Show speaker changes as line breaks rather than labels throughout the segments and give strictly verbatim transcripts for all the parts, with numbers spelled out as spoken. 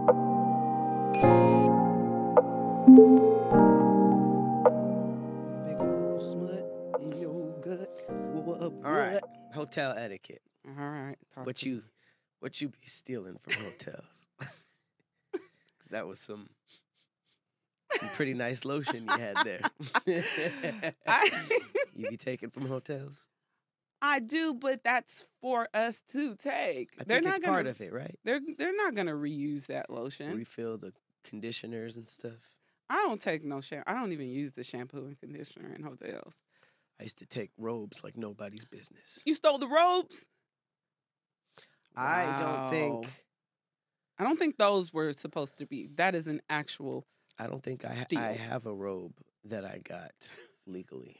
Big old smut in your gut. What?
All right, hotel etiquette.
All right. Talk
What
to
you,
me.
what you be stealing from hotels? Because that was some, some pretty nice lotion you had there.
I,
You be taking from hotels?
I do, but that's for us to take.
I
they're
think
not
it's
gonna,
part of it, right?
They're they're not gonna reuse that lotion.
Refill the conditioners and stuff.
I don't take no shampoo. I don't even use the shampoo and conditioner in hotels.
I used to take robes like nobody's business.
You stole the robes?
I don't
Wow.
think.
I don't think those were supposed to be. That is an actual.
I don't think I ha-
Steal.
I have a robe that I got legally.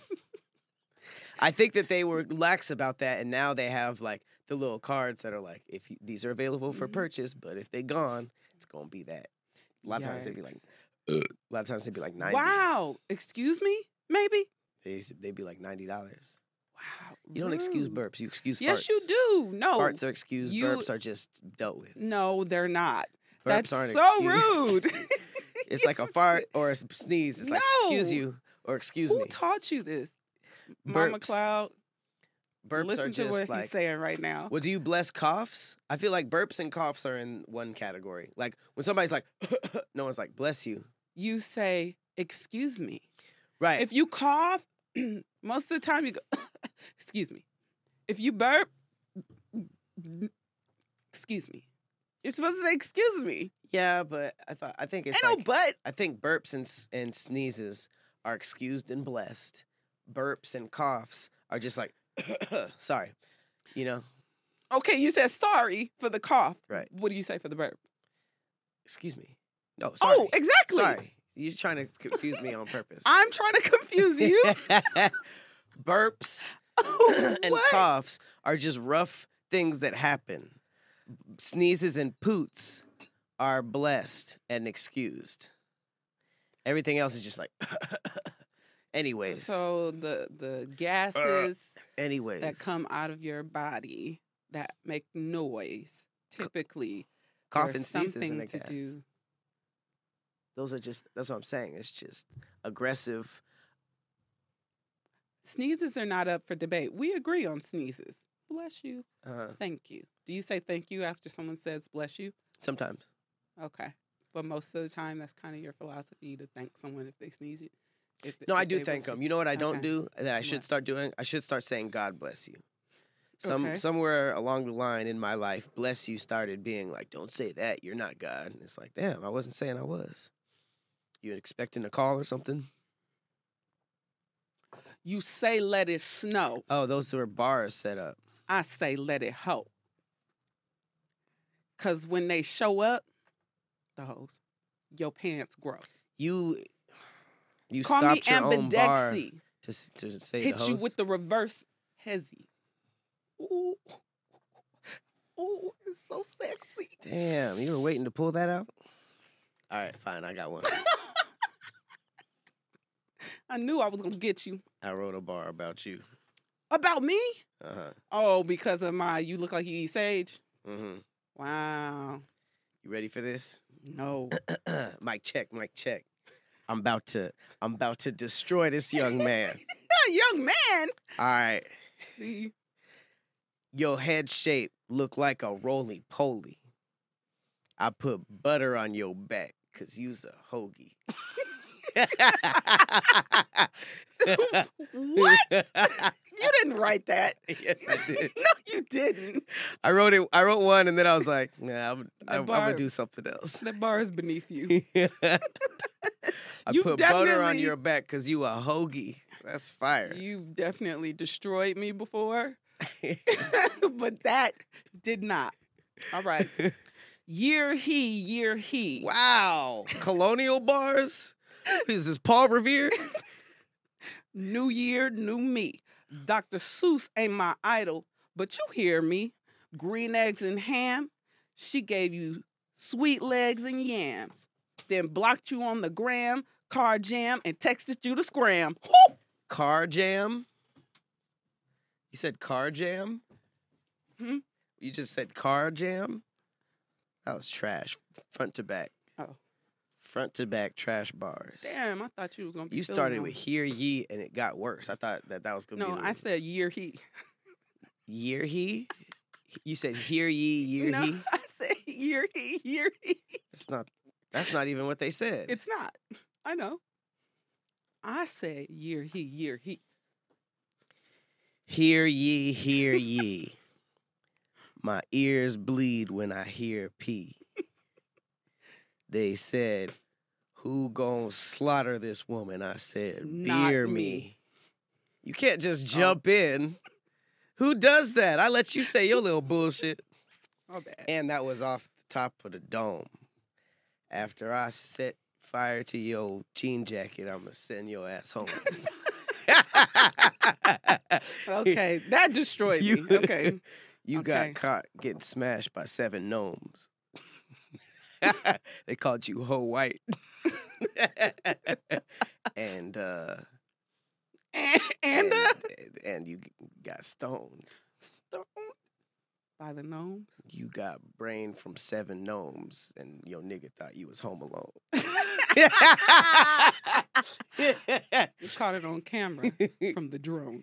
I think that they were lax about that, and now they have like the little cards that are like, if you, these are available for
Mhm.
purchase, but if they gone, it's gonna be that. A lot of times they'd be like,
Yikes.
a lot of times they'd be like ninety.
Wow. Excuse me? Maybe?
They they'd be like ninety dollars.
Wow.
You don't excuse
rude.
burps. You excuse farts.
Yes, you do. No.
Farts are excused.
you-
Burps are just dealt with.
No, they're not.
Burps
That's
aren't
so
excused.
rude.
It's like a fart or a s- sneeze. It's like excuse
No.
you or excuse
Who
me.
taught you this? Mama
Burps.
Cloud.
Burps
Listen
are
to
just
what
like.
he's saying right now.
Well, do you bless coughs? I feel like burps and coughs are in one category. Like when somebody's like, no one's like, bless you.
You say, excuse me.
Right.
If you cough, most of the time you go, excuse me. If you burp, excuse me. You're supposed to say, excuse me.
yeah, but I thought I think it's
Ain't
like,
no but.
I think burps and s- and sneezes are excused and blessed. Burps and coughs are just like, sorry, you know.
Okay, you said sorry for the cough.
Right.
What do you say for the burp?
Excuse me. No, sorry.
Oh, exactly.
Sorry. You're trying to confuse me on purpose.
I'm trying to confuse you.
Burps and
What?
coughs are just rough things that happen. Sneezes and poots are blessed and excused. Everything else is just like, anyways.
So the the gases
anyways.
that come out of your body that make noise typically
cough
there's
and sneezes
something
and
to
gas.
do.
Those are just, that's what I'm saying. It's just aggressive.
Sneezes are not up for debate. We agree on sneezes. Bless you.
Uh,
Thank you. Do you say thank you after someone says bless you?
sometimes.
Okay. But most of the time, that's kind of your philosophy to thank someone if they sneeze you. If,
No, I
if
do
they
thank
wish
them. You know what I don't
Okay.
do that I should
What?
start doing? I should start saying God bless you. Some
Okay.
somewhere along the line in my life, bless you started being like, don't say that, you're not God. And it's like, damn, I wasn't saying I was. You expecting a call or something?
You say let it snow.
Oh, those were bars set up.
I say let it ho. Because when they show up, the hoes, your pants grow.
You you
Call me
stopped your own bar
ambidexy.
to s- to say
Hit
the
you
host.
with the reverse hezzy. Ooh. Ooh, it's so sexy.
Damn, you were waiting to pull that out? All right, fine, I got one.
I knew I was going to get you.
I wrote a bar about you.
About me?
Uh-huh.
Oh, because of my, you look like you eat sage?
Mm-hmm.
Wow.
You ready for this?
No.
Mic check, mic check. I'm about to I'm about to destroy this young man.
Young man.
All right.
See?
Your head shape look like a roly-poly. I put butter on your back because you's a hoagie.
What? You didn't write that.
Yes, I did.
No, you didn't.
I wrote it. I wrote one, and then I was like, "Nah, I'm,
That
I'm, I'm
bar-
gonna do something else."
That bar is beneath you.
I
You
put butter on
definitely-
your back because you a hoagie. That's fire.
You've definitely destroyed me before, but that did not. All right. Year he, year he.
Wow, colonial bars. What is this, Paul Revere?
New year, new me. Doctor Seuss ain't my idol, but you hear me. Green eggs and ham. She gave you sweet legs and yams. Then blocked you on the gram, car jam, and texted you to scram. Whoop!
Car jam. You said car jam?
Hmm?
You just said car jam? That was trash, front to back.
Oh.
Front to back trash bars.
Damn, I thought you was gonna be.
You
feeling
started
one.
with "Hear Ye" and it got worse. I thought that that was gonna
No,
be.
I said year he.
"Year He." You said "Hear Ye, Year
No,
He."
I said year he, year he.
It's not. That's not even what they said.
It's not. I know. I said year he, year he.
Hear ye, hear ye. My ears bleed when I hear P. They said, "Who gon' slaughter this woman?" I said,
Not
"Beer
me.
me." You can't just jump in. Who does that? I let you say your little bullshit.
My bad.
And that was off the top of the dome. After I set fire to your jean jacket, I'm going to send your ass home.
Okay, that destroyed
You-
me. Okay.
You
Okay.
got caught getting smashed by seven gnomes. They called you Ho White. and uh
And, and, uh,
and, and you got stoned.
stoned by the gnomes.
You got brain from seven gnomes, and your nigga thought you was home alone.
You caught it on camera from the drone.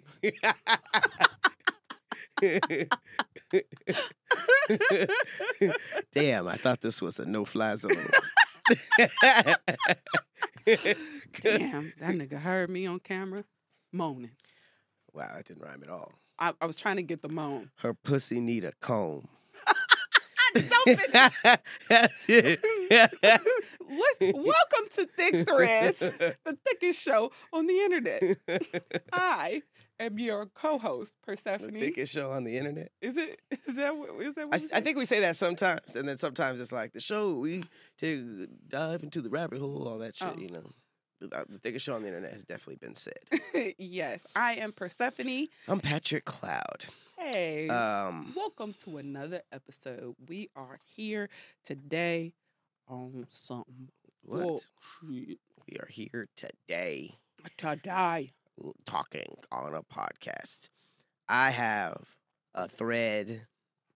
Damn, I thought this was a no-fly zone.
Damn, that nigga heard me on camera moaning.
Wow, that didn't rhyme at all.
I, I was trying to get the moan.
Her pussy need a comb.
Don't finish. Let's, welcome to Thick Threads, the thickest show on the internet. I am your co-host,
The
Persephone.
thickest show on the internet.
Is it? Is that what? Is that
I,
what?
s-
we
I
say?
think we say that sometimes, and then sometimes it's like the show we take dive into the rabbit hole, all that shit.
Oh.
You know, the, uh, the thickest show on the internet has definitely been said.
Yes, I am Persephone.
I'm Patrick Cloud.
Hey,
Um,
welcome to another episode. We are here today on something
what?
bullshit.
We are here today
Today.
l- talking on a podcast. I have a thread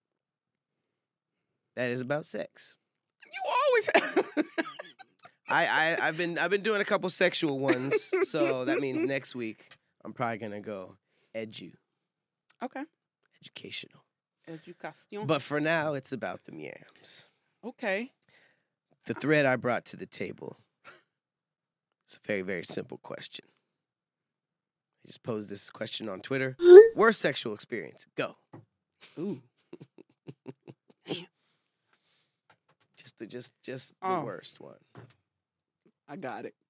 that is about sex.
You always have.
I, I I've been I've been doing a couple sexual ones, so that means next week I'm probably gonna go edu,
Okay.
educational.
Education.
But for now, it's about the yams.
Okay.
The thread I brought to the table. It's a very very simple question. I just posed this question on Twitter. Worst sexual experience? Go.
Ooh.
Just the just just the
Oh.
worst one.
I got it.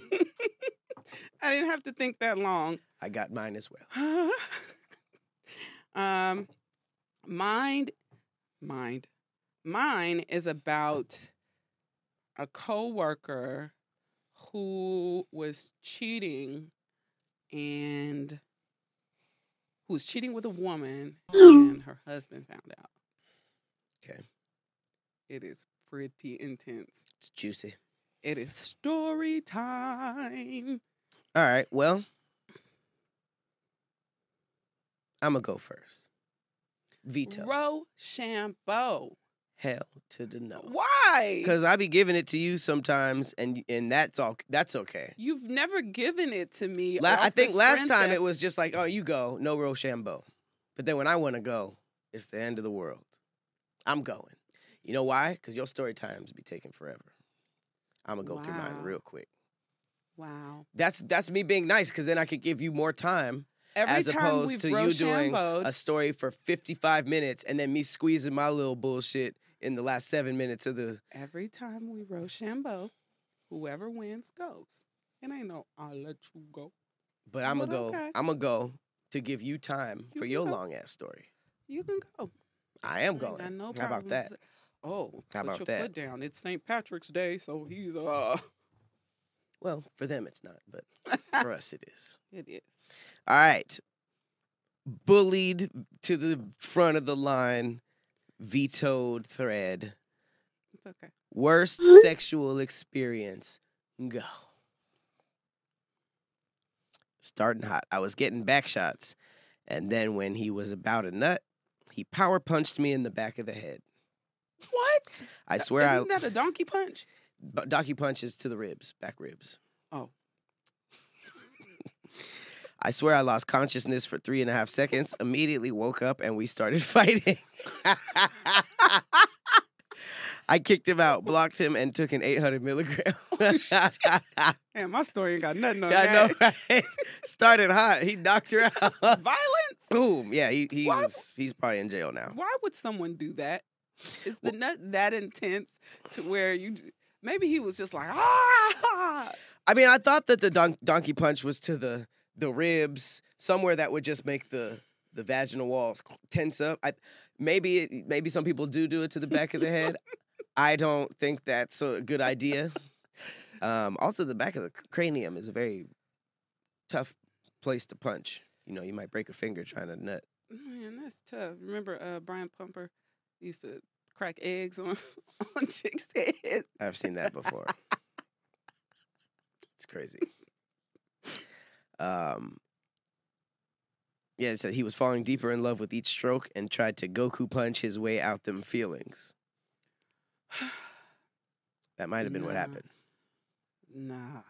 I didn't have to think that long.
I got mine as well.
um, mind, mind, mine is about a coworker who was cheating and who was cheating with a woman, and her husband found out.
Okay.
It is pretty intense.
It's juicy.
It is story time.
All right. Well, I'm gonna go first. Veto.
Rochambeau.
Hell to the no.
Why?
Because I be giving it to you sometimes, and and that's all. That's okay.
You've never given it to me.
La- I
off
think
the
last
strength
time
that-
it was just like, oh, you go, no Rochambeau. But then when I want to go, it's the end of the world. I'm going. You know why? Because your story times be taking forever. I'm gonna go through mine
Wow.
real quick.
Wow.
That's that's me being nice, because then I could give you more time
Every
as
time
opposed
we've
to you doing
Rochambeau'd,
a story for fifty-five minutes and then me squeezing my little bullshit in the last seven minutes of the.
every time we Rochambeau, whoever wins goes. It ain't no I'll let you go.
But I'm gonna
But
go.
okay.
I'm gonna go to give you time
You
for
can
your
go.
long ass story.
You can go.
I am
I ain't
going.
got no
How about that?
problems. Oh,
How
put
about
your
that?
foot down. It's Saint Patrick's Day, so he's uh
Well, for them it's not, but for us it is.
it is.
All right. Bullied to the front of the line, vetoed thread.
It's okay.
Worst sexual experience. Go. Starting hot. I was getting back shots, and then when he was about a nut, he power punched me in the back of the head.
What?
I swear I
Isn't that a donkey punch?
b- donkey punches to the ribs, back ribs.
Oh.
I swear I lost consciousness for three and a half seconds, immediately woke up, and we started fighting. I kicked him out, blocked him, and took an eight hundred milligram.
Man, my story ain't got nothing on
Yeah, I
that.
know, right? Started hot. He knocked her out.
Violence?
Boom. Yeah, he, he
Why-
was, he's probably in jail now.
Why would someone do that? Is the nut that intense to where you... Maybe he was just like, ah!
I mean, I thought that the don- donkey punch was to the the ribs, somewhere that would just make the the vaginal walls tense up. I, maybe it, maybe some people do do it to the back of the head. I don't think that's a good idea. Um, also, the back of the cranium is a very tough place to punch. You know, you might break a finger trying to nut.
Man, that's tough. Remember uh, Brian Pumper used to crack eggs on, on chicks' heads?
I've seen that before. It's crazy. Um, yeah, it said he was falling deeper in love with each stroke and tried to Goku punch his way out them feelings. That might have been what
Nah.
happened.
Nah.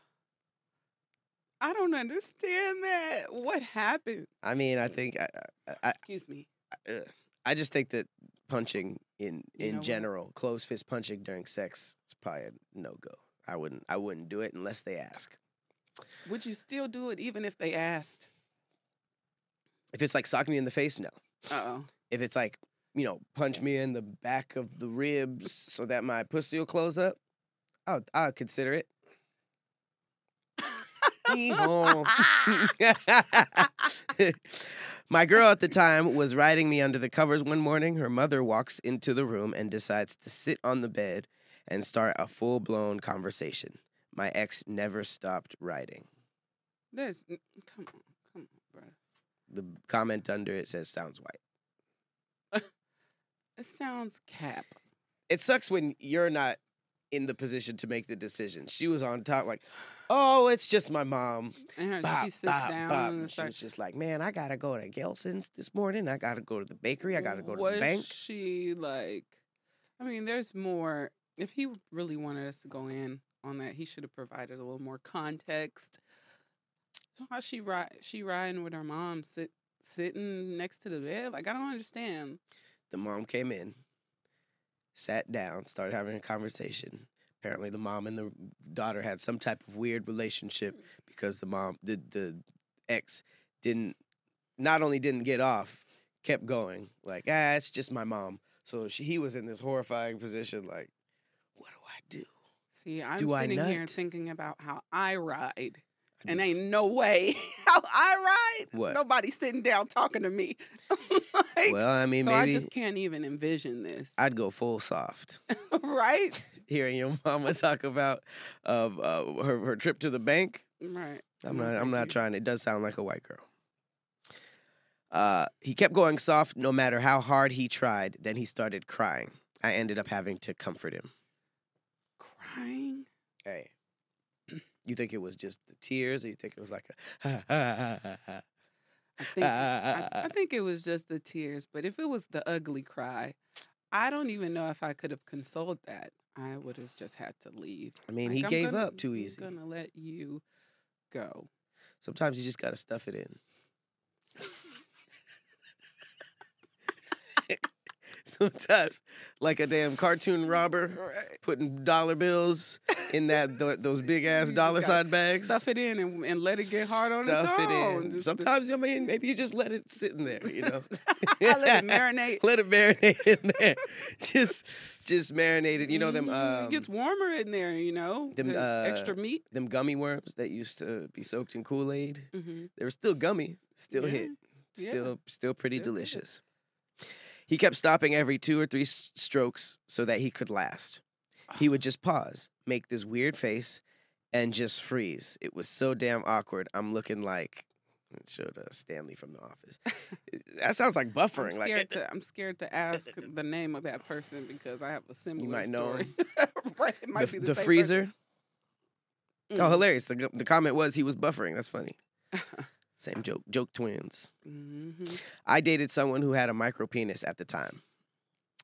I don't understand that. What happened?
I mean, I think I, I,
Excuse me.
I, uh, I just think that punching in
You
in
know what?
general, closed fist punching during sex is probably a no go. I wouldn't I wouldn't do it unless they ask.
Would you still do it even if they asked?
If it's like sock me in the face, no.
Uh-oh.
If it's like, you know, punch me in the back of the ribs so that my pussy will close up, I'll, I'll consider it. Hee-haw. My girl at the time was riding me under the covers one morning. Her mother walks into the room and decides to sit on the bed and start a full-blown conversation. My ex never stopped riding.
There's... Come on. Come on, bro.
The comment under it says, sounds white.
It sounds cap.
It sucks when you're not in the position to make the decision. She was on top like, oh, it's just my mom.
And her,
Bop,
she sits
bop,
down
bop.
and
She
starts...
was just like, man, I gotta go to Gelson's this morning. I gotta go to the bakery. I gotta go to
was
the bank.
she like... I mean, there's more... If he really wanted us to go in on that, he should have provided a little more context. So how she ride, she riding with her mom, sit, sitting next to the bed? Like, I don't understand.
The mom came in, sat down, started having a conversation. Apparently, the mom and the daughter had some type of weird relationship because the mom, the the ex, didn't not only didn't get off, kept going. Like, ah, it's just my mom. So she, he was in this horrifying position. Like, what do I do?
See, I'm
Do I
sitting here
nut?
thinking about how I ride.
I
And
do-
ain't no way how I ride.
What?
Nobody's sitting down talking to me. Like,
well, I mean,
so I
maybe
just can't even envision this.
I'd go full soft.
Right?
Hearing your mama talk about um, uh, her her trip to the bank.
Right.
I'm
No,
not. I'm
thank
not
you.
trying. It does sound like a white girl. Uh, he kept going soft no matter how hard he tried. Then he started crying. I ended up having to comfort him.
Crying?
Hey, you think it was just the tears, or you think it was like a ha ha ha ha?
I think, I, I think it was just the tears. But if it was the ugly cry, I don't even know if I could have consoled that. I would have just had to leave.
I mean,
Like,
he
I'm
gave
gonna-
up too
I'm
easy.
gonna let you go.
Sometimes you just gotta stuff it in. Sometimes, like a damn cartoon robber,
Right.
putting dollar bills in that th- those big ass
You just
dollar
gotta
sign bags.
Stuff it in and, and let it get hard on
Stuff
its
it
own.
in.
Just-
Sometimes, I mean, maybe you just let it sit in there, you know.
let it marinate.
Let it marinate in there. just, just marinate it. You know them,
Mhm,
um,
it gets warmer in there, you know.
them,
the
uh,
extra meat.
them gummy worms that used to be soaked in Kool Aid.
Mm-hmm.
They were still gummy, still
Yeah,
hit,
yeah.
still, still pretty
Still good.
delicious. He kept stopping every two or three s- strokes so that he could last. He would just pause, make this weird face, and just freeze. It was so damn awkward. I'm looking like it showed uh, Stanley from The Office. That sounds like
I'm
buffering.
scared
Like
to. I'm scared to ask the name of that person because I have a similar
might know
story. right, it might
the,
be the,
the
same
freezer.
person.
Oh, hilarious! The the comment was he was buffering. That's funny. Same joke. Joke twins.
Mm-hmm.
I dated someone who had a micro penis at the time.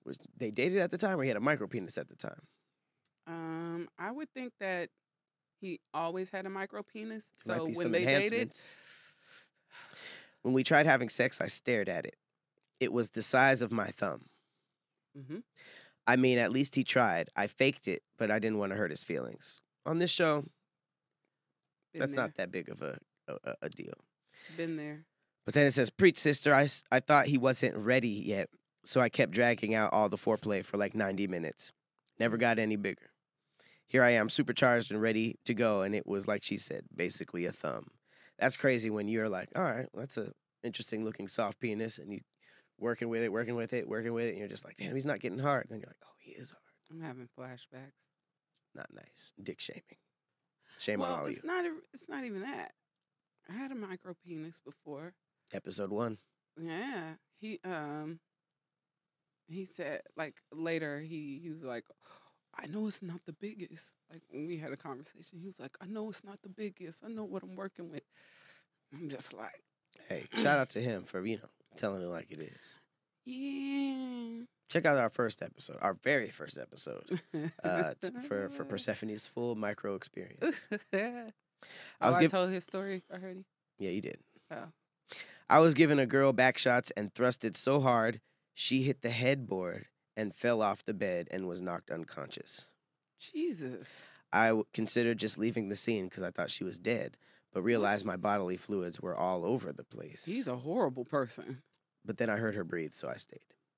Was they dated at the time, or he had a micro penis at the time?
Um, I would think that he always had a micro penis.
Might
So
be
when
some
they dated,
enhancements. When we tried having sex, I stared at it. It was the size of my thumb.
hmm
I mean, at least he tried. I faked it, but I didn't want to hurt his feelings. On this show,
been
that's
there,
not that big of a, a, a deal.
been there.
But then it says, preach, sister. I, s- I thought he wasn't ready yet, so I kept dragging out all the foreplay for like ninety minutes. Never got any bigger. Here I am, supercharged and ready to go, and it was like she said, basically a thumb. That's crazy when you're like, all right, that's a interesting looking soft penis, and you working with it, working with it, working with it, and you're just like, damn, he's not getting hard. And then you're like, oh, he is hard.
I'm having flashbacks.
Not nice. Dick shaming. Shame
well,
on all
it's
you.
not. A, it's not even that. I had a micro penis before.
Episode one.
Yeah, he um. He said like later he he was like, I know it's not the biggest. Like when we had a conversation, he was like, I know it's not the biggest. I know what I'm working with. I'm just like,
Hey, shout out to him for, you know, telling it like it is.
yeah.
Check out our first episode, our very first episode, uh, t- for, for Persephone's full micro experience.
I
I was
oh, I
giv-
told his story already.
Yeah, you did.
Oh.
I was giving a girl back shots and thrusted so hard, she hit the headboard and fell off the bed and was knocked unconscious.
Jesus.
I w- considered just leaving the scene because I thought she was dead, but realized my bodily fluids were all over the place.
He's a horrible person.
But then I heard her breathe, so I stayed.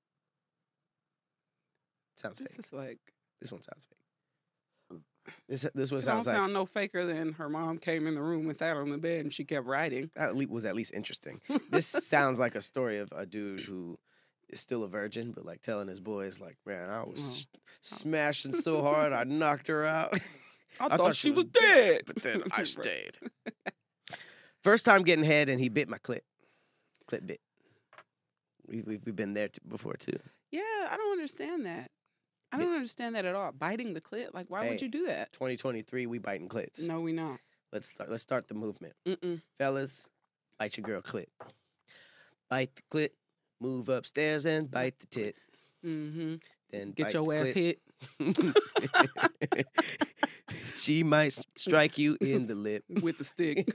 Sounds
This
fake.
is like
This one sounds fake. This this one
it don't
sounds like
sound no faker than her mom came in the room and sat on the bed and she kept writing.
at least was at least interesting. This sounds like a story of a dude who is still a virgin, but like telling his boys, like, man, I was s- smashing so hard I knocked her out.
I, thought, she was dead.
but then I
Right.
stayed. First time getting head, and he bit my clit. Clit bit. We've we've, we've been there t- before too.
Yeah, I don't understand that. I don't understand that at all. Biting the clit, like why
Hey.
would you do that?
twenty twenty-three, we biting clits.
No, we not.
Let's start. Let's start the movement,
Mm-mm.
fellas. Bite your girl clit. Bite the clit. Move upstairs and bite the tit.
Mm-hmm.
Then
Get
bite
your
the
ass
clit.
hit
She might s- strike you in the lip.
with the stick.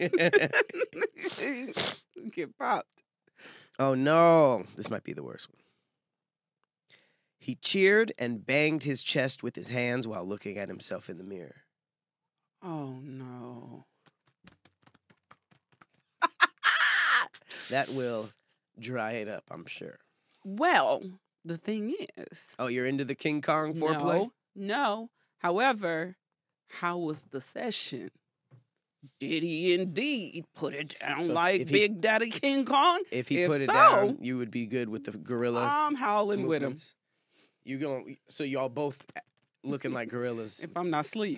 Get popped.
Oh no, this might be the worst one. He cheered and banged his chest with his hands while looking at himself in the mirror.
Oh no.
That will dry it up, I'm sure.
Well, the thing is,
Oh, you're into the King Kong foreplay?
no, no. However, how was the session? Did he indeed put it down
So if-
like
if he-
Big Daddy King Kong?
If he
If
put it
so,
down, you would be good with the gorilla
I'm howling with him
movements. You going so y'all both looking like gorillas.
if I'm not asleep.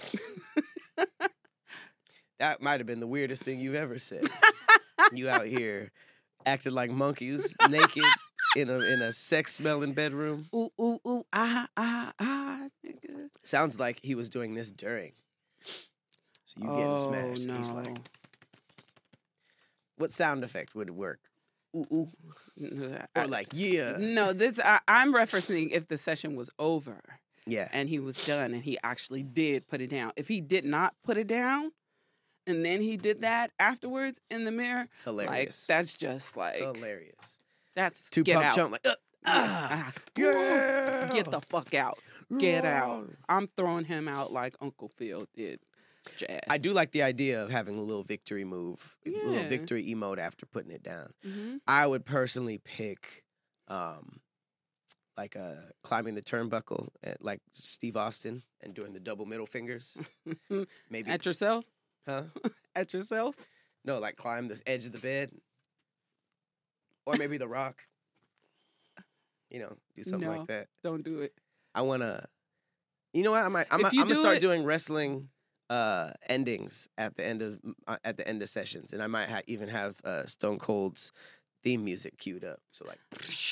That might have been the weirdest thing you've ever said. You out here acting like monkeys, naked in a in a sex smelling bedroom.
Ooh, ooh, ooh, ah, ah, ah, nigga.
Sounds like he was doing this during. So you getting
Oh,
smashed. And he's
no.
like, what sound effect would work? Ooh, ooh.
I-
Or like, yeah.
No, this I, I'm referencing if the session was over
Yeah.
and he was done and he actually did put it down. If he did not put it down and then he did that afterwards in the mirror, like
Hilarious.
that's just like
Hilarious.
that's
Two
get
pump
out.
jump like, uh, ah,
Ah,
yeah.
get the fuck out. Get out. I'm throwing him out like Uncle Phil did. Jazz.
I do like the idea of having a little victory move, a little
Yeah.
victory emote after putting it down.
hmm
I would personally pick, um, like uh, climbing the turnbuckle at like Steve Austin and doing the double middle fingers. Maybe,
At yourself?
huh?
At yourself?
No, like climb this edge of the bed, or maybe the Rock. You know, do something
No.
like that.
Don't do it.
I wanna. You know what? I might. I'm,
If
I'm
you
gonna
do
start
it-
doing wrestling uh, endings at the end of uh, at the end of sessions, and I might ha- even have uh, Stone Cold's theme music queued up. So like.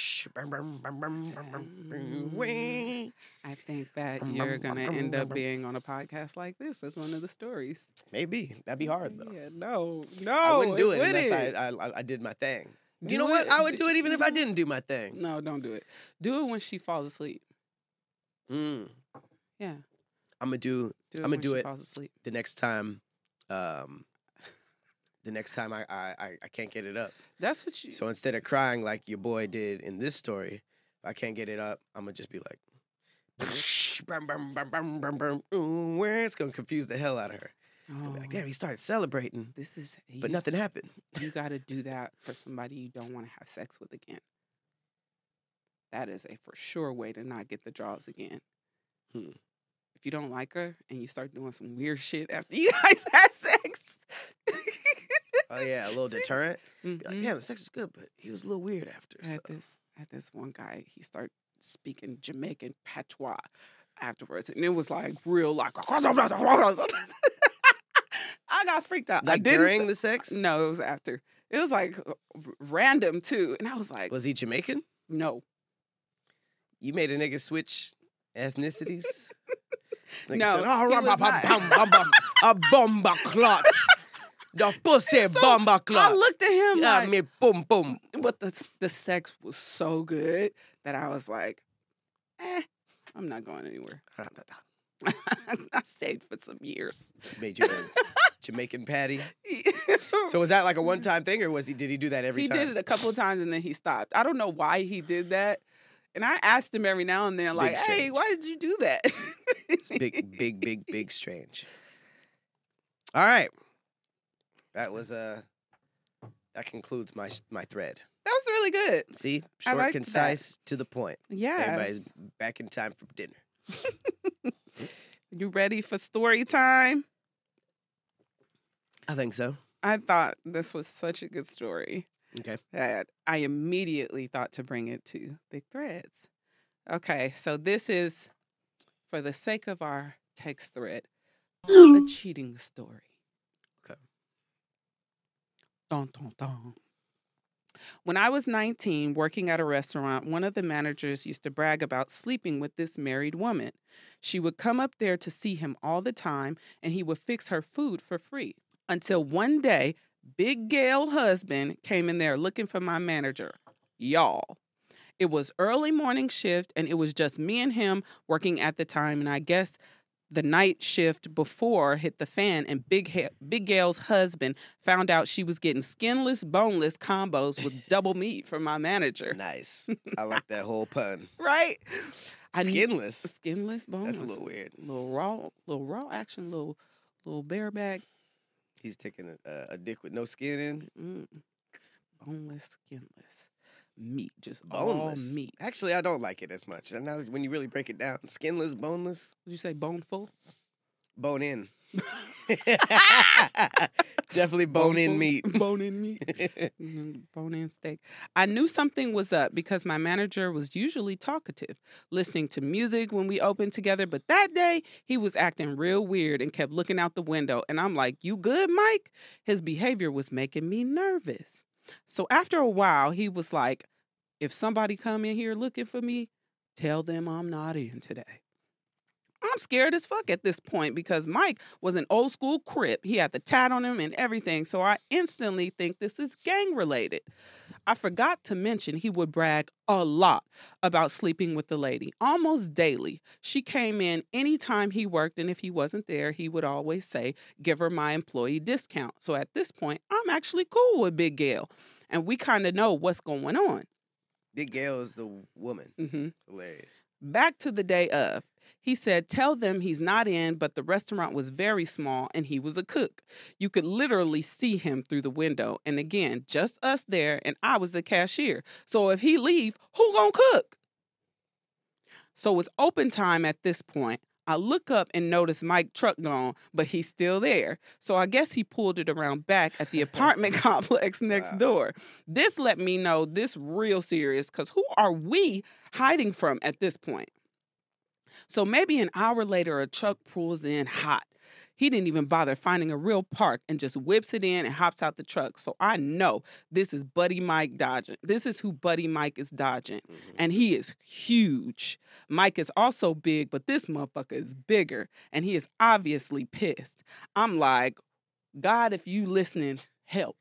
I think that you're gonna end up being on a podcast like this. That's one of the stories.
Maybe that'd be hard though.
Yeah, no, no.
I wouldn't do it
wouldn't.
unless I, I I did my thing.
Do
you know what?
it.
I would do it even if I didn't do my thing.
No, don't do it. Do it when she falls asleep.
Mm.
Yeah.
I'm gonna do.
Do it
I'm gonna
when
do
she
it
falls asleep.
the next time. Um, the next time I, I I I can't get it up.
That's what you.
So instead of crying like your boy did in this story, if I can't get it up, I'm gonna just be like, brum, brum, brum, brum, brum, brum, ooh, where it's gonna confuse the hell out of her. It's gonna be like,
Oh,
damn, he started celebrating,
this is.
but
you,
nothing happened.
You got to do that for somebody you don't want to have sex with again. That is a for sure way to not get the draws again.
Hmm.
If you don't like her and you start doing some weird shit after you guys had sex.
Oh yeah, a little deterrent. Be like,
Mhm.
yeah, the sex was good, but he was a little weird after.
I
So.
had this, I had this one guy. He started speaking Jamaican patois afterwards, and it was like real, like I got freaked out. I
Like
didn't
during
s-
the sex?
No, it was after. It was like r- random too, and I was like,
Was he Jamaican?
no,
You made a nigga switch ethnicities? Nigga
No,
said, oh,
he
rum,
was
bum,
not.
bum, bum, bum, a bomba clot. The pussy
So,
bomba
I
clot.
looked at him
Yeah,
like,
me boom boom.
but the the sex was so good that I was like, eh, I'm not going anywhere. I stayed for some years.
Made you a Jamaican patty. So was that like a one time thing, or was he? Did he do that every
he
time?
did it a couple of times and then he stopped. I don't know why he did that. And I asked him every now and then,
It's
like,
big
hey,
strange.
why did you do that?
It's big, big, big, big strange. All right, that was uh that concludes my my thread.
That was really good.
See,
I
short,
liked
concise, to the point.
Yeah.
Everybody's back in time for dinner.
You ready for story time?
I think so.
I thought this was such a good story
Okay.
that I immediately thought to bring it to the threads. Okay, so this is, for the sake of our text thread, a cheating story.
Okay.
Dun, dun, dun. When I was nineteen, working at a restaurant, one of the managers used to brag about sleeping with this married woman. She would come up there to see him all the time, and he would fix her food for free. Until one day, Big Gail husband came in there looking for my manager. Y'all. It was early morning shift, and it was just me and him working at the time, and I guess the night shift before hit the fan, and Big ha- Big Gail's husband found out she was getting skinless, boneless combos with double meat from my manager.
Nice. I like that whole pun.
Right? I kn-
Skinless.
Skinless, boneless.
That's a little weird.
little raw, little raw action, little little bareback.
He's taking a, a, a dick with no skin in.
Mm. Boneless, skinless meat, just
Boneless.
all meat.
Actually, I don't like it as much. And now that- when you really break it down, skinless, boneless,
Did you say boneful?
bone in. Definitely bone in meat.
Bone in meat. Mhm, bone in steak. I knew something was up because my manager was usually talkative, listening to music when we opened together. But that day, he was acting real weird and kept looking out the window. And I'm like, you good, Mike? His behavior was making me nervous. So after a while, he was like, if somebody come in here looking for me, tell them I'm not in today. I'm scared as fuck at this point because Mike was an old school Crip. He had the tat on him and everything. So I instantly think this is gang related. I forgot to mention he would brag a lot about sleeping with the lady, almost daily. She came in anytime he worked, and if he wasn't there, he would always say, give her my employee discount. So at this point, I'm actually cool with Big Gail, and we kind of know what's going on.
Big Gail is the woman.
Mm-hmm.
Hilarious.
Back to the day of, he said, tell them he's not in, but the restaurant was very small and he was a cook. You could literally see him through the window. And again, just us there, and I was the cashier. So if he leave, who gonna cook? So it's open time at this point. I look up and notice Mike's truck gone, but he's still there. So I guess he pulled it around back at the apartment complex next
Wow.
door. This let me know this real serious, because who are we hiding from at this point? So maybe an hour later, a truck pulls in hot. He didn't even bother finding a real park and just whips it in and hops out the truck. So I know this is Buddy Mike dodging. This is who Buddy Mike is dodging.
Mhm.
And he is huge. Mike is also big, but this motherfucker is bigger. And he is obviously pissed. I'm like, God, if you listening, help.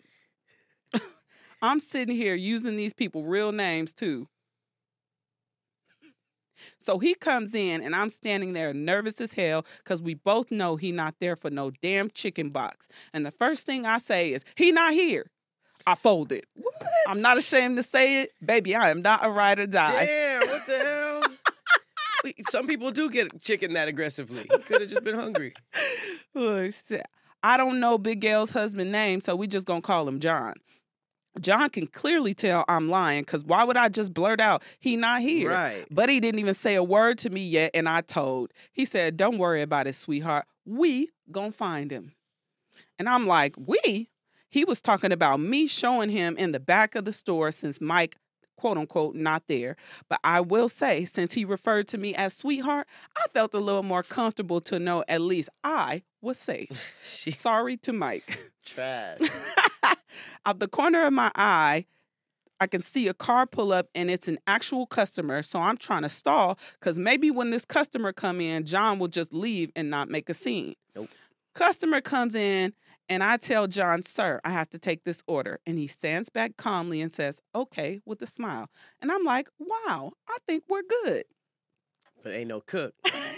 I'm sitting here using these people real names too. So he comes in and I'm standing there nervous as hell because we both know he not there for no damn chicken box. And the first thing I say is, he not here. I fold it.
What?
I'm not ashamed to say it. Baby, I am not a ride or die.
Damn, what the hell? Wait, some people do get chicken that aggressively. He could have just been hungry.
Oh, shit. I don't know Big Gail's husband's name, so we just gonna call him John. John can clearly tell I'm lying, because why would I just blurt out, he not here?
Right.
But he didn't even say a word to me yet, and I told. He said, don't worry about it, sweetheart. We gonna find him. And I'm like, we? He was talking about me showing him in the back of the store since Mike, quote unquote, not there. But I will say, since he referred to me as sweetheart, I felt a little more comfortable to know at least I was safe.
She
Sorry to Mike.
trash.
Out the corner of my eye, I can see a car pull up and it's an actual customer. So I'm trying to stall because maybe when this customer come in, John will just leave and not make a scene.
Nope.
Customer comes in and I tell John, sir, I have to take this order. And he stands back calmly and says, okay, with a smile. And I'm like, wow, I think we're good.
But ain't no cook.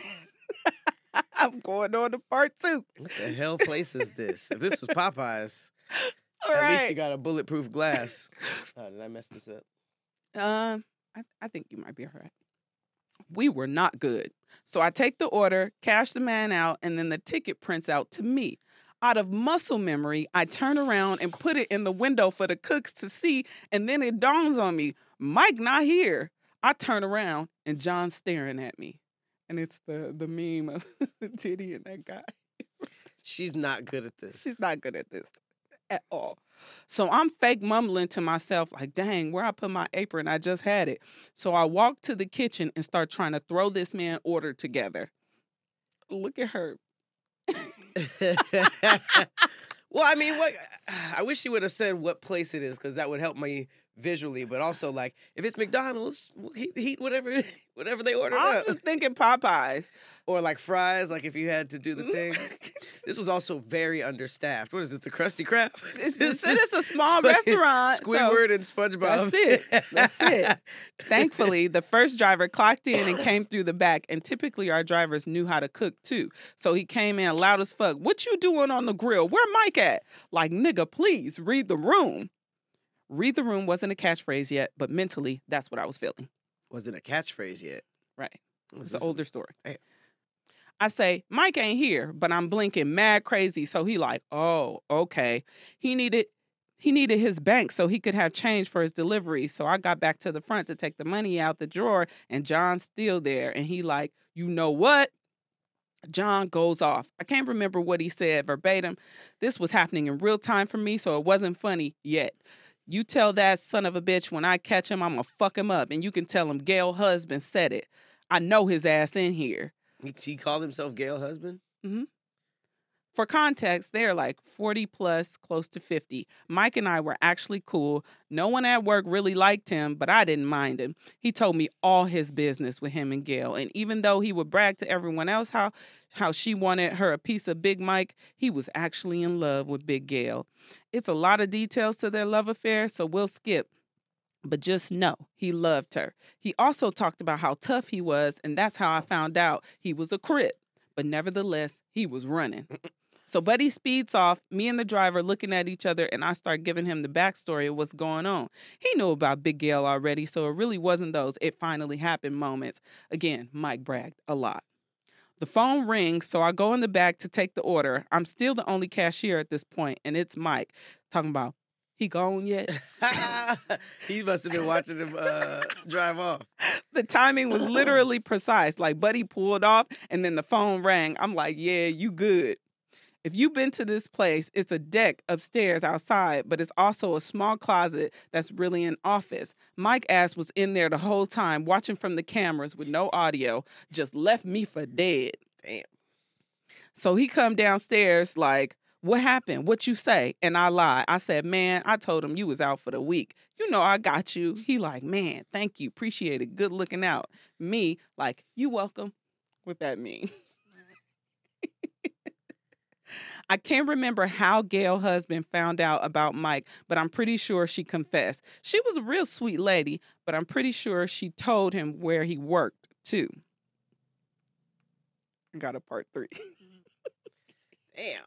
I'm going on to part two.
What the hell place is this? If this was Popeyes,
All
at
right.
least you got a bulletproof glass. Oh, did I mess this up?
Um, I, I think you might be all right. We were not good. So I take the order, cash the man out, and then the ticket prints out to me. Out of muscle memory, I turn around and put it in the window for the cooks to see, and then it dawns on me, Mike not here. I turn around, and John's staring at me. And it's the, the meme of Diddy and that guy.
She's not good at this.
She's not good at this at all. So I'm fake mumbling to myself like, dang, where I put my apron? I just had it. So I walk to the kitchen and start trying to throw this man order together. Look at her.
Well, I mean, what? I wish you would have said what place it is, because that would help me visually. But also, like, if it's McDonald's, heat, heat whatever, whatever they order
I'm
up.
just thinking Popeyes.
Or like fries, like if you had to do the thing. This was also very understaffed. What is it, the Krusty Krab?
It's, it's, it's a small restaurant. so
Squidward and SpongeBob.
That's it. That's it. Thankfully, the first driver clocked in and came through the back, and typically our drivers knew how to cook too. So he came in loud as fuck. What you doing on the grill? Where Mike at? Like, nigga, please read the room. Read the room wasn't a catchphrase yet, but mentally, that's what I was feeling.
Wasn't a catchphrase yet.
Right.
Was
It's an
this-
older story.
Damn.
I say, Mike ain't here, but I'm blinking mad crazy. So he like, oh, okay. He needed he needed his bank so he could have change for his delivery. So I got back to the front to take the money out the drawer, and John's still there. And he like, you know what? John goes off. I can't remember what he said verbatim. This was happening in real time for me, so it wasn't funny yet. You tell that son of a bitch when I catch him, I'm gonna fuck him up. And you can tell him Gail husband said it. I know his ass in here.
He, he called himself Gail husband?
For context, they're like forty plus, close to fifty. Mike and I were actually cool. No one at work really liked him, but I didn't mind him. He told me all his business with him and Gail. And even though he would brag to everyone else how, how she wanted her a piece of Big Mike, he was actually in love with Big Gail. It's a lot of details to their love affair, so we'll skip. But just know he loved her. He also talked about how tough he was, and that's how I found out he was a crip. But nevertheless, he was running. So Buddy speeds off, me and the driver looking at each other, and I start giving him the backstory of what's going on. He knew about Big Gail already, so it really wasn't those it finally happened moments. Again, Mike bragged a lot. The phone rings, so I go in the back to take the order. I'm still the only cashier at this point, and it's Mike talking about, he gone yet?
He must have been watching him uh, drive off.
The timing was literally precise. Like, Buddy pulled off, and then the phone rang. I'm like, yeah, you good. If you've been to this place, it's a deck upstairs outside, but it's also a small closet that's really an office. Mike ass was in there the whole time, watching from the cameras with no audio, just left me for dead.
Damn.
So he come downstairs like, what happened? What you say? And I lie. I said, man, I told him you was out for the week. You know I got you. He like, man, thank you. Appreciate it. Good looking out. Me like, you welcome. What that mean? I can't remember how Gail's husband found out about Mike, but I'm pretty sure she confessed. She was a real sweet lady, but I'm pretty sure she told him where he worked Two. I got a part three.
Damn.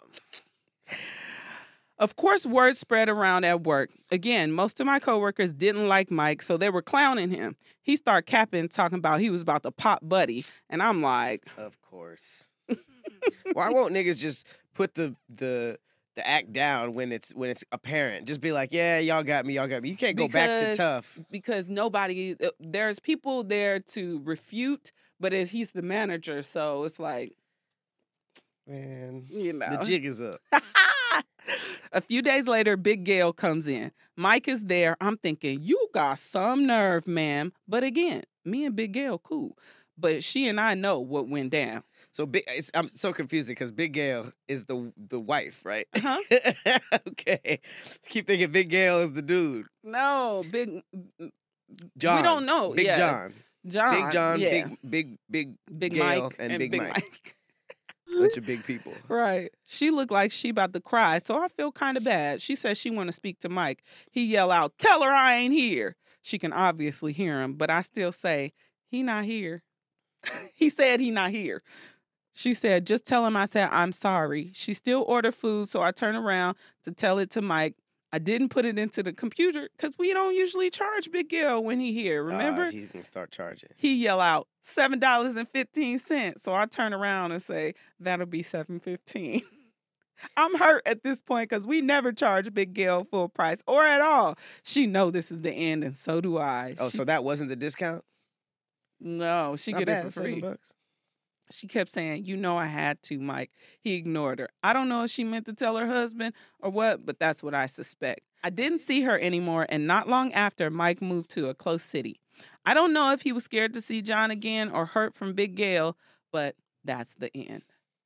Of course, word spread around at work. Again, most of my coworkers didn't like Mike, so they were clowning him. He started capping, talking about he was about to pop Buddy, and I'm like,
Of course. Why won't niggas just put the the the act down when it's when it's apparent? Just be like, yeah, y'all got me, y'all got me. You can't go back to
Because-
tough.
because nobody, uh, there's people there to refute, but it, he's the manager, so it's like,
Man,
you know.
the jig is up.
A few days later, Big Gail comes in. Mike is there. I'm thinking, you got some nerve, ma'am. But again, me and Big Gail cool. But she and I know what went down.
So big, it's, I'm so confusing because Big Gail is the the wife, right?
Uh-huh.
Okay. Keep thinking Big Gail is the dude.
No, Big
John.
We don't know.
Big
yeah.
John.
John.
Big John.
yeah.
Big big big
Big
Gail
Mike
and Big Mike.
Mike.
Bunch of big people.
Right. She looked like she about to cry, so I feel kind of bad. She says she want to speak to Mike. He yell out, "Tell her I ain't here." She can obviously hear him, but I still say, he not here. He said he not here. She said, just tell him I said, I'm sorry. She still ordered food, so I turn around to tell it to Mike. I didn't put it into the computer because we don't usually charge Big Gail when he here, remember?
Uh, he's gonna start charging.
He yell out, seven dollars and fifteen cents. So I turn around and say, that'll be seven fifteen. I'm hurt at this point because we never charge Big Gail full price or at all. She know this is the end, and so do I.
Oh,
She-
so that wasn't the discount?
no, she
Not
get
bad,
it for
seven
free.
bucks.
She kept saying, you know I had to, Mike. He ignored her. I don't know if she meant to tell her husband or what, but that's what I suspect. I didn't see her anymore, and not long after, Mike moved to a close city. I don't know if he was scared to see John again or hurt from Big Gail, but that's the end.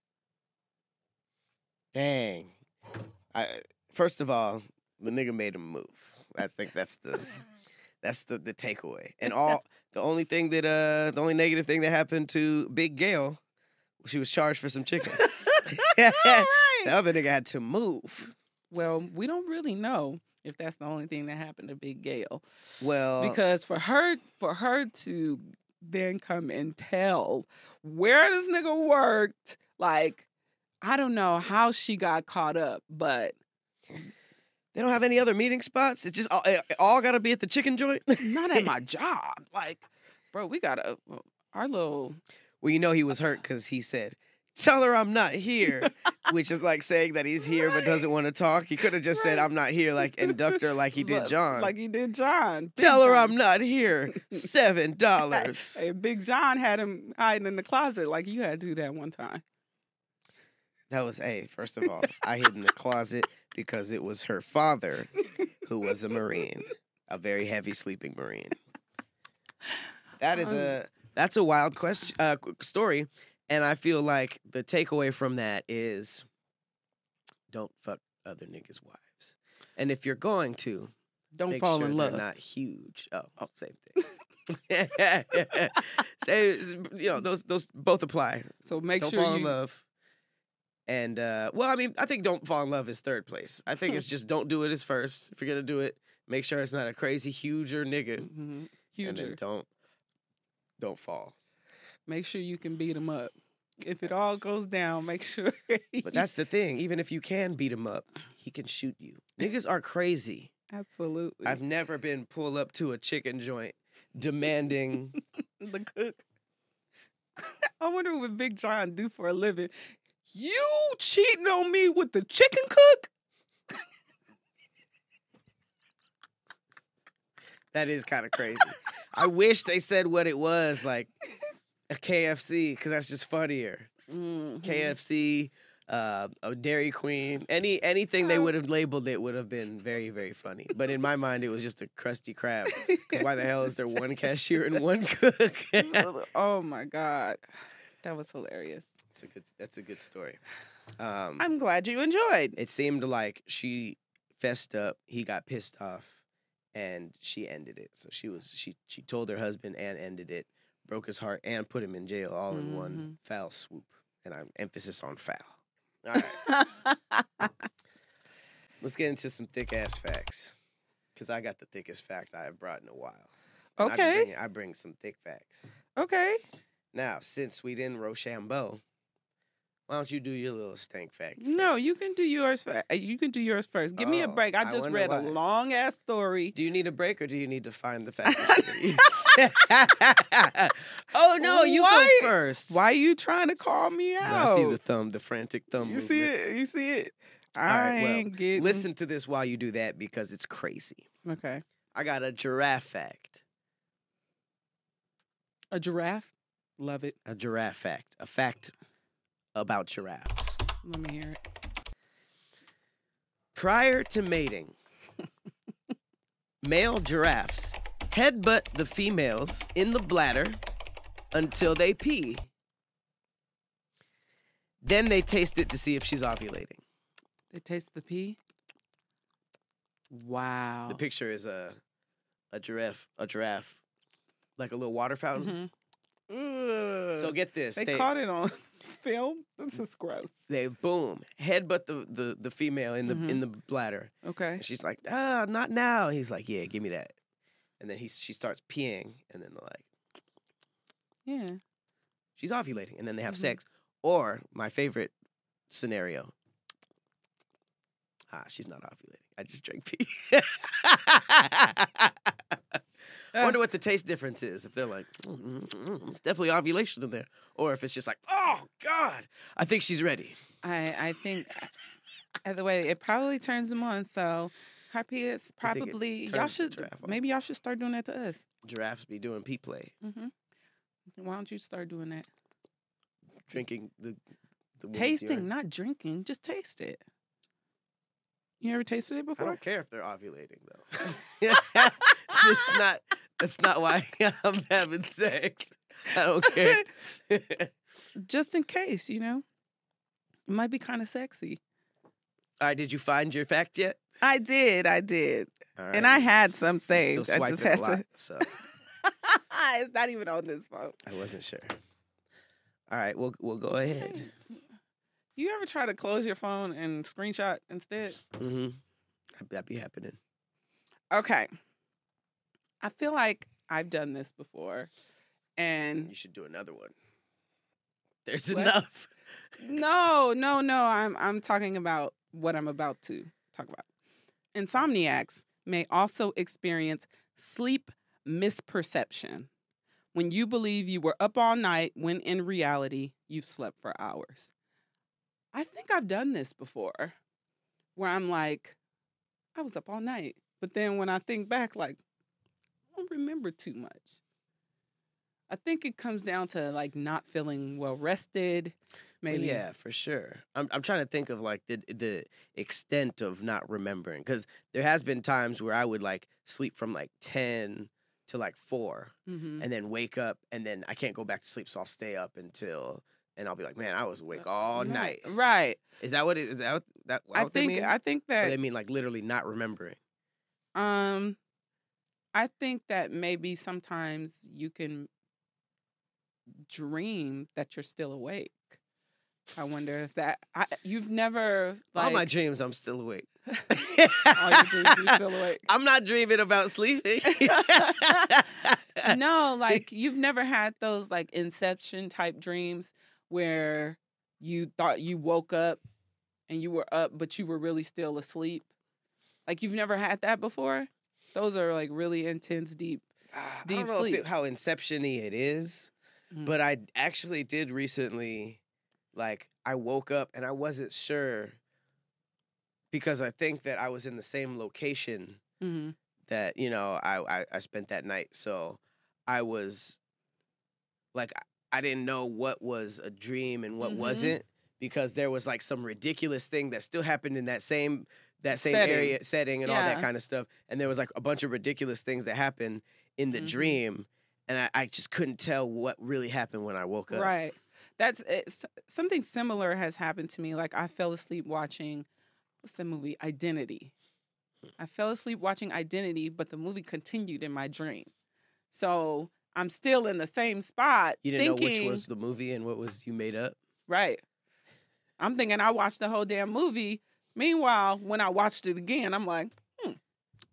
Dang. I first of all, the nigga made him move. I think that's the that's the, the takeaway. And all the only thing that uh the only negative thing that happened to Big Gail, she was charged for some chicken.
All
The
right.
other nigga had to move.
Well, we don't really know if that's the only thing that happened to Big Gail.
Well,
Because for her for her to then come and tell where this nigga worked, like, I don't know how she got caught up, but
they don't have any other meeting spots. It just all, it all got to be at the chicken joint.
not at my job. Like, bro, we gotta our little
Well, you know he was hurt because he said, "Tell her I'm not here," which is like saying that he's here but doesn't want to talk. He could have just said,
Right.
"I'm not here," like induct her like he did
like-
John.
like he did John. Big
Tell her
John.
I'm not here. Seven dollars.
Hey, Big John had him hiding in the closet like you had to do that one time.
That was a. First of all, I hid in the closet because it was her father, who was a Marine, a very heavy sleeping Marine. That is a. That's a wild question uh, qu- story, and I feel like the takeaway from that is, don't fuck other niggas' wives, and if you're going to,
Don't
make
fall
sure
in
they're
love.
not huge. Oh, oh same thing. Same, you know, those those both apply.
So make
Don't
sure
fall
you
in love. And uh, well, I mean, I think don't fall in love is third place. I think it's just don't do it as first. If you're gonna do it, make sure it's not a crazy huger nigga,
Mhm.
and
Huger.
then don't don't fall.
Make sure you can beat him up. If it all
That's-
goes down, make sure.
But that's the thing. Even if you can beat him up, he can shoot you. Niggas are crazy.
absolutely
I've never been pulled up to a chicken joint demanding.
the cook. I wonder what Big John do for a living. You cheating on me with the chicken cook?
That is kind of crazy. I wish they said what it was, like a K F C, because that's just funnier.
Mhm.
K F C, uh, a Dairy Queen, any anything they
Oh.
would have labeled it would have been very very funny. But in my mind, it was just a crusty crab. 'Cause why the hell is there one cashier and one cook? It's
Oh my God. That was hilarious.
a good. That's a good story. Um,
I'm glad you enjoyed.
it seemed like she fessed up. He got pissed off, and she ended it. So she was she she told her husband and ended it, broke his heart, and put him in jail all in one foul swoop. And I'm emphasis on foul. All right. Let's get into some thick ass facts, because I got the thickest fact I have brought in a while. And I be
Okay.
bringing- I bring some thick facts.
Okay.
Now, since we didn't Rochambeau, why don't you do your little stank fact?
No,
first?
you can do yours. Fir- uh, You can do yours first. Give me a
Oh,
break. I
I
just
wonder
read
why.
a long ass story.
Do you need a break or do you need to find the fact that you're Oh, no, you
Why-
go first.
Why are you trying to call me out?
No, I see the thumb, the frantic thumb
You
movement.
see it? You see it? I
right, well,
ain't getting.
Listen to this while you do that because it's crazy.
Okay.
I got a giraffe fact.
A giraffe. Love it.
A giraffe fact. A fact about giraffes.
Let me hear it.
Prior to mating, male giraffes headbutt the females in the bladder until they pee. Then they taste it to see if she's ovulating.
They taste the pee. Wow.
The picture is a a giraffe, a giraffe, like a little water fountain.
Mhm.
So
Ugh.
get this:
they,
they
caught it on film. This is gross.
they boom headbutt the, the the female in the
Mhm.
in the bladder,
Okay.
and she's like, ah, not now. He's like, yeah, give me that. And then he she starts peeing, and then they're like,
Yeah.
she's ovulating, and then they have
Mhm.
sex. Or my favorite scenario, ah, she's not ovulating. I just drank pee. I wonder what the taste difference is. If they're like, mm, mm, mm, it's definitely ovulation in there, or if it's just like, oh God, I think she's ready.
I I think either way it probably turns them on. So happy is
think it
probably y'all
turns the
should
giraffe on?
maybe y'all should start doing that to us.
Giraffes be doing pee play,
Mm-hmm. Why don't you start doing that?
drinking the the woman's
Tasting,
urine.
not drinking. Just taste it. You ever tasted it
I
before?
don't care if they're ovulating though. That's not. That's not why I'm having sex. I don't care.
Just in case, you know. It might be kind of sexy.
All right, did you find your fact yet?
I did, I did.
All right,
And I
you
had
s-
some
you're
saved.
Still
I just
swiping
had
a lot,
to.
so
It's not even on this phone.
I wasn't sure. All right, we'll we'll go ahead.
You ever try to close your phone and screenshot instead?
Mm-hmm. That be happening.
Okay. I feel like I've done this before. And
You should do another one. There's
What?
enough.
no, no, no. I'm I'm talking about what I'm about to talk about. Insomniacs may also experience sleep misperception when you believe you were up all night when in reality you've slept for hours. I think I've done this before where I'm like, I was up all night. But then when I think back, like, I don't remember too much. I think it comes down to like not feeling well rested.
Well,
Maybe.
yeah, for sure. I'm I'm trying to think of like the the extent of not remembering because there has been times where I would like sleep from like ten to like four
Mm-hmm.
and then wake up and then I can't go back to sleep, so I'll stay up until and I'll be like, man, I was awake all night.
Right.
Is that what it is? That what, that
I
what they
think
mean?
I think
Or they
that
mean like literally not remembering.
um I think that maybe sometimes you can dream that you're still awake. I wonder if that I, you've never like
All my dreams, I'm still awake.
all your dreams you're still awake.
I'm not dreaming about sleeping.
No, like you've never had those like inception type dreams where you thought you woke up and you were up but you were really still asleep. Like you've never had that before? Those are like really intense deep.
I
Deep
don't know if it,
sleeps.
how inception-y it is,
Mm.
but I actually did recently, like, I woke up and I wasn't sure because I think that I was in the same location
Mhm.
that, you know, I, I, I spent that night. So I was, like, I- I didn't know what was a dream and what
Mhm.
wasn't because there was, like, some ridiculous thing that still happened in that same that same
Setting.
area setting and all that
Yeah.
kind of stuff. And there was, like, a bunch of ridiculous things that happened in the
Mhm.
dream. And I, I just couldn't tell what really happened when I woke up.
Right. That's it's, something similar has happened to me. Like I fell asleep watching what's the movie Identity. I fell asleep watching Identity, but the movie continued in my dream. So I'm still in the same spot.
You didn't
thinking,
know which was the movie and what was you made up?
right. I'm thinking I watched the whole damn movie. Meanwhile, when I watched it again, I'm like, hmm,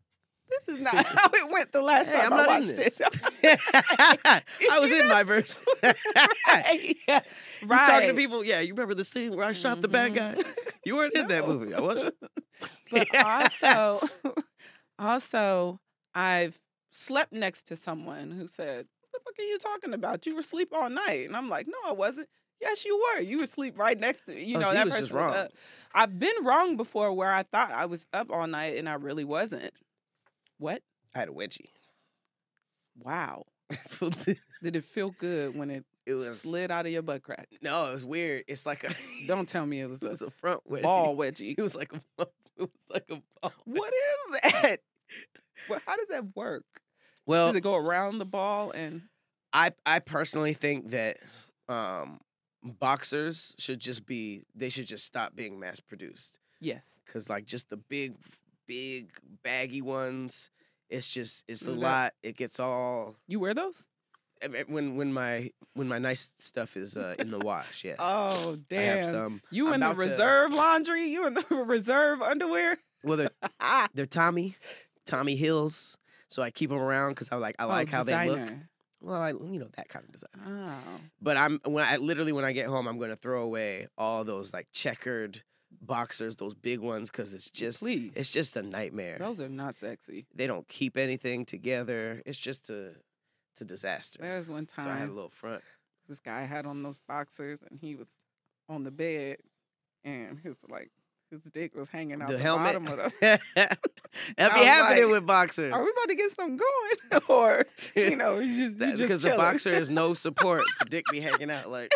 This is not how it went the last
Hey,
time
I'm
I
not in
watched
this.
it.
I was in my version.
right. Yeah.
You
Right.
talking to people, yeah, you remember the scene where I shot the bad guy? You weren't in that
No.
movie, I wasn't.
But also, also, I've slept next to someone who said, "What the fuck are you talking about? You were asleep all night." And I'm like, "No, I wasn't." Yes, you were. You were asleep right next to me. You
Oh,
know,
so you
that
was
person
just wrong.
up. I've been wrong before where I thought I was up all night and I really wasn't. What?
I had a wedgie.
Wow.
it
Did it feel good when it,
was
slid out of your butt crack?
No, it was weird. It's like a
Don't tell me it was
it was
a
a front wedgie.
ball wedgie.
It was like a it was like a ball.
What is that? Well, how does that work?
Well,
Does it go around the ball and
I I personally think that um, boxers should just be they should just stop being mass produced
yes.
because like just the big big baggy ones, it's just it's a
Is that-
lot. It gets all
You wear those?
I mean, when when my when my nice stuff is uh, in the wash. Yeah,
Oh,
I have
damn.
some.
You
I'm
in the
about to-
reserve laundry? You in the reserve underwear?
Well, they're they're Tommy Tommy Hills, so I keep them around because I like I like
oh,
how they look.
designer.
Well, I you know that kind of design.
Oh.
But I'm when I literally when I get home, I'm gonna throw away all those like checkered boxers, those big ones, because it's just
Please.
it's just a nightmare.
Those are not sexy.
They don't keep anything together. It's just a it's a disaster.
There's one
So I had a
time
little front.
this guy had on those boxers and he was on the bed and his like his dick was hanging out the,
The helmet.
bottom of the.
That
I
be
was
happening
like,
with boxers.
Are we about to get something going? Or you know, you just, you
That's
just
because the
chilling.
boxer is no support. The dick be hanging out like.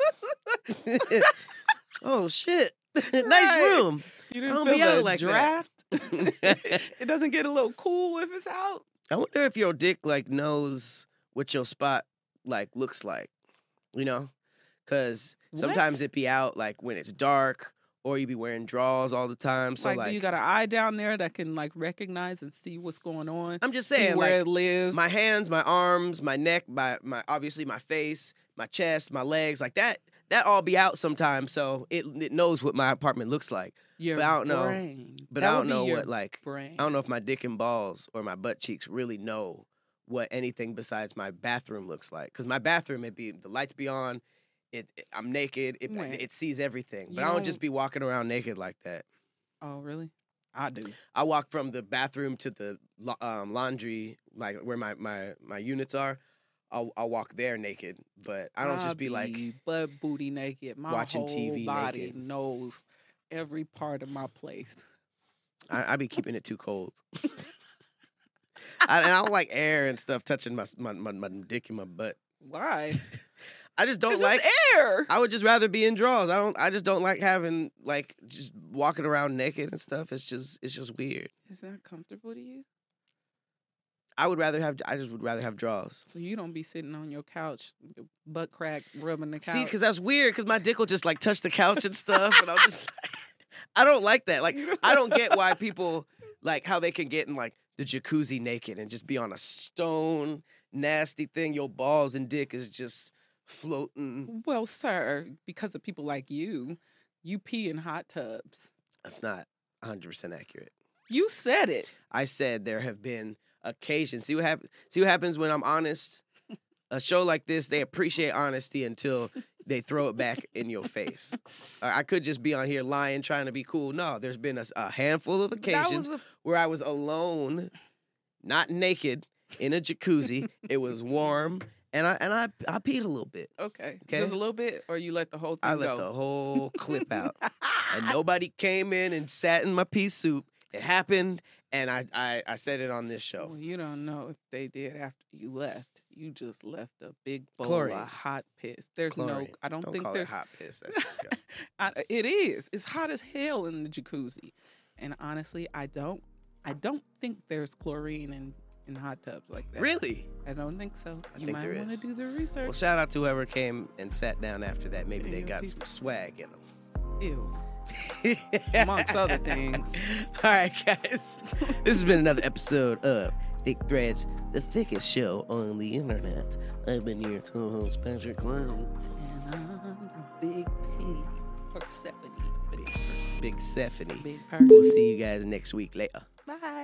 Oh shit! Nice
Right.
room.
You
I
didn't
don't
feel
be out
the
like that.
draft. It doesn't get a little cool if it's out.
I wonder if your dick like knows what your spot like looks like, you know? Because sometimes
What?
it be out like when it's dark, or you be wearing drawers all the time. So
like,
like,
do you got an eye down there that can like recognize and see what's going on?
I'm just
See
saying,
where
like
it lives.
my hands, my arms, my neck, my my obviously my face, my chest, my legs, like that. That all be out sometimes, so it it knows what my apartment looks like.
your
but I don't know.
brain.
But
That
I
would
don't
be
know
your
what like
brain.
I don't know if my dick and balls or my butt cheeks really know what anything besides my bathroom looks like. Because my bathroom, it be the lights be on, it, it- I'm naked, it
Wait.
it sees everything. But
You
I don't just
don't-
be walking around naked like that.
Oh, really? I do.
I walk from the bathroom to the la- um, laundry, like where my, my, my units are. I'll I'll walk there naked, but I don't just be like
butt booty naked. My
watching
whole
T V
body
naked.
knows every part of my place.
I, I be keeping it too cold. I, and I don't like air and stuff touching my my, my my dick and my butt.
Why?
I just don't
It's
like.
just air.
I would just rather be in drawers. I don't. I just don't like having like just walking around naked and stuff. It's just it's just weird.
Is that comfortable to you?
I would rather have. I just would rather have drawers.
So you don't be sitting on your couch, your butt crack, rubbing the couch.
See, because that's weird. Because my dick will just like touch the couch and stuff, and I'm just. I don't like that. Like I don't get why people like how they can get in like the jacuzzi naked and just be on a stone nasty thing. Your balls and dick is just floating.
Well, sir, because of people like you, you pee in hot tubs.
That's not one hundred percent accurate.
You said it.
I said there have been occasions. See what happens. See what happens when I'm honest. A show like this, they appreciate honesty until they throw it back in your face. I I could just be on here lying, trying to be cool. No, there's been a, a handful of
That
occasions
was a
where I was alone, not naked, in a jacuzzi. It was warm, and I and I I peed a little bit.
okay.
Okay.
Just a little bit, or you let the whole thing
I
go.
let the whole clip out, and nobody came in and sat in my pea soup. It happened, and I I, I said it on this show.
Well, you don't know if they did after you left. You just left a big bowl
Chlorine.
of hot piss. There's
Chlorine.
no. I don't,
Don't
think
call
there's.
it hot piss. That's disgusting.
I, it is. It's hot as hell in the jacuzzi, and honestly, I don't. I don't think there's chlorine in, in hot tubs like that.
Really?
I don't think so.
I
you
think
might
there
want to
is.
do the research.
Well, shout out to whoever came and sat down after that. Maybe they
Yeah,
got
peace.
some swag in
Ew.
them.
Amongst other things.
All right, guys. This has been another episode of Thick Threads, the thickest show on the internet. I've been your co-host, Patrick Clown.
And I'm Big P. Persephone.
Big, Big Stephanie.
Big person.
We'll see you guys next week. Later.
Bye.